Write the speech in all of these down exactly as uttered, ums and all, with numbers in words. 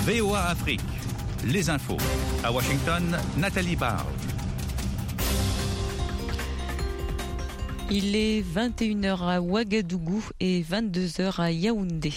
V O A Afrique, les infos. À Washington, Nathalie Barge. Il est vingt et une heures à Ouagadougou et vingt-deux heures à Yaoundé.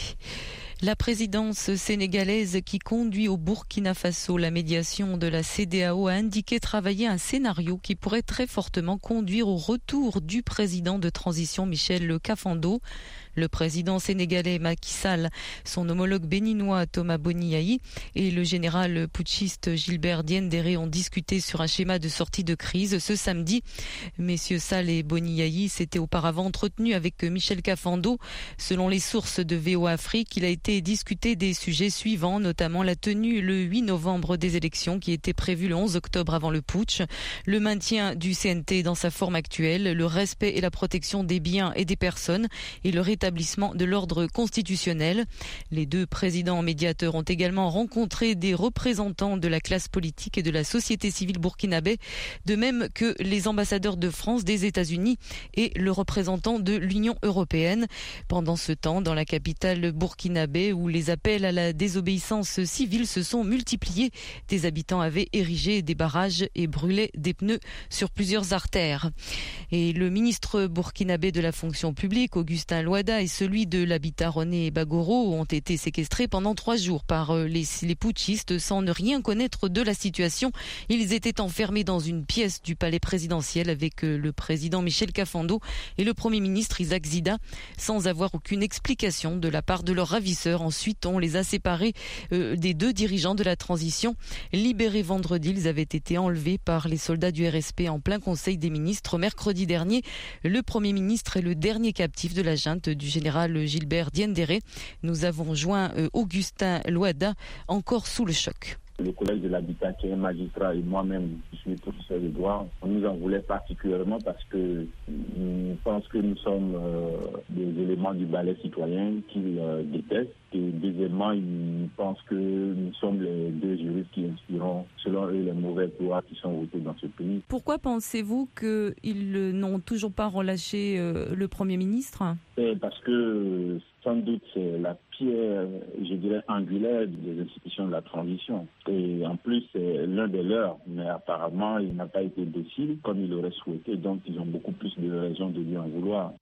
La présidence sénégalaise qui conduit au Burkina Faso la médiation de la C E D E A O a indiqué travailler un scénario qui pourrait très fortement conduire au retour du président de transition Michel Kafando. Le président sénégalais Macky Sall, son homologue béninois Thomas Boni Yayi et le général putschiste Gilbert Diendéré ont discuté sur un schéma de sortie de crise ce samedi. Messieurs Sall et Boni Yayi s'étaient auparavant entretenus avec Michel Kafando. Selon les sources de V O A Afrique, il a été discuté des sujets suivants, notamment la tenue le huit novembre des élections qui étaient prévues le onze octobre avant le putsch, le maintien du C N T dans sa forme actuelle, le respect et la protection des biens et des personnes et le rétablissement de l'ordre constitutionnel. Les deux présidents médiateurs ont également rencontré des représentants de la classe politique et de la société civile burkinabé, de même que les ambassadeurs de France, des États-Unis et le représentant de l'Union européenne. Pendant ce temps, dans la capitale burkinabé, où les appels à la désobéissance civile se sont multipliés, des habitants avaient érigé des barrages et brûlé des pneus sur plusieurs artères. Et le ministre burkinabé de la fonction publique, Augustin Louada, et celui de l'habitat René Bagoro ont été séquestrés pendant trois jours par les, les putschistes sans ne rien connaître de la situation. Ils étaient enfermés dans une pièce du palais présidentiel avec le président Michel Kafando et le premier ministre Isaac Zida sans avoir aucune explication de la part de leurs ravisseurs. Ensuite, on les a séparés euh, des deux dirigeants de la transition. Libérés vendredi, ils avaient été enlevés par les soldats du R S P en plein conseil des ministres mercredi dernier. Le premier ministre est le dernier captif de la junte du général Gilbert Diendéré. Nous avons joint euh, Augustin Louada, encore sous le choc. Le collège de l'habitat qui est magistrat et moi-même, je suis professeur de droit, on nous en voulait particulièrement parce que je pense que nous sommes euh, des éléments du ballet citoyen qu'ils euh, détestent. Et deuxièmement, ils pensent que nous sommes les deux juristes qui inspirons, selon eux, les mauvaises lois qui sont votées dans ce pays. Pourquoi pensez-vous qu'ils n'ont toujours pas relâché euh, le Premier ministre ? Et parce que sans doute c'est la pierre, je dirais, angulaire des institutions de la transition. Et en plus, c'est l'un des leurs, mais apparemment, il n'a pas été docile comme il aurait souhaité, donc ils ont beaucoup plus de raisons de lui en vouloir.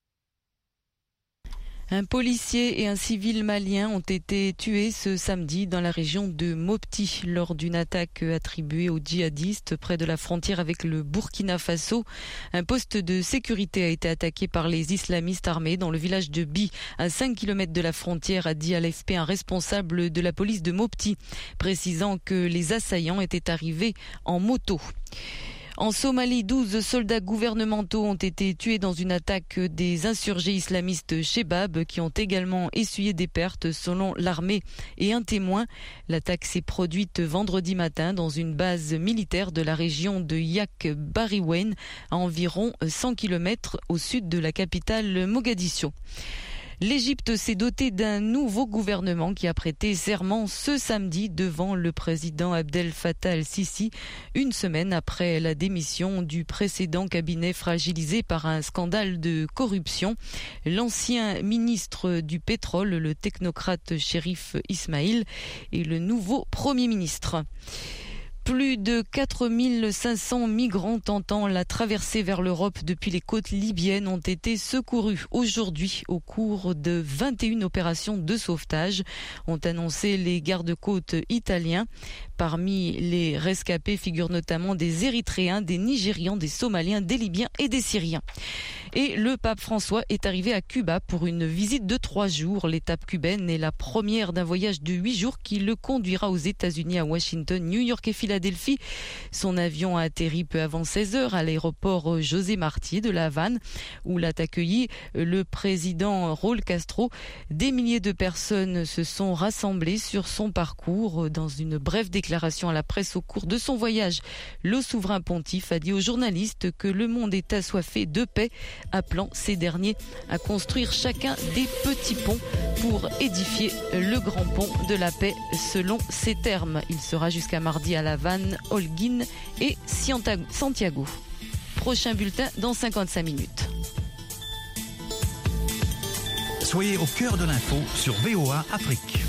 Un policier et un civil malien ont été tués ce samedi dans la région de Mopti lors d'une attaque attribuée aux djihadistes près de la frontière avec le Burkina Faso. Un poste de sécurité a été attaqué par les islamistes armés dans le village de Bi, à cinq kilomètres de la frontière, a dit à l'A F P un responsable de la police de Mopti, précisant que les assaillants étaient arrivés en moto. En Somalie, douze soldats gouvernementaux ont été tués dans une attaque des insurgés islamistes Shebab qui ont également essuyé des pertes selon l'armée et un témoin. L'attaque s'est produite vendredi matin dans une base militaire de la région de Yak Bariwen, à environ cent kilomètres au sud de la capitale Mogadiscio. L'Égypte s'est dotée d'un nouveau gouvernement qui a prêté serment ce samedi devant le président Abdel Fattah el-Sisi, une semaine après la démission du précédent cabinet fragilisé par un scandale de corruption. L'ancien ministre du pétrole, le technocrate Chérif Ismaïl, est le nouveau Premier ministre. Plus de quatre mille cinq cents migrants tentant la traversée vers l'Europe depuis les côtes libyennes ont été secourus aujourd'hui au cours de vingt et une opérations de sauvetage, ont annoncé les gardes-côtes italiens. Parmi les rescapés figurent notamment des Érythréens, des Nigérians, des Somaliens, des Libyens et des Syriens. Et le pape François est arrivé à Cuba pour une visite de trois jours. L'étape cubaine est la première d'un voyage de huit jours qui le conduira aux États-Unis, à Washington, New York et Philadelphie. Son avion a atterri peu avant seize heures à l'aéroport José Martí de La Havane, où l'a accueilli le président Raúl Castro. Des milliers de personnes se sont rassemblées sur son parcours. Dans une brève déclaration à la presse au cours de son voyage, le souverain pontife a dit aux journalistes que le monde est assoiffé de paix, appelant ces derniers à construire chacun des petits ponts pour édifier le grand pont de la paix selon ses termes. Il sera jusqu'à mardi à La Havane, Holguín et Santiago. Prochain bulletin dans cinquante-cinq minutes. Soyez au cœur de l'info sur V O A Afrique.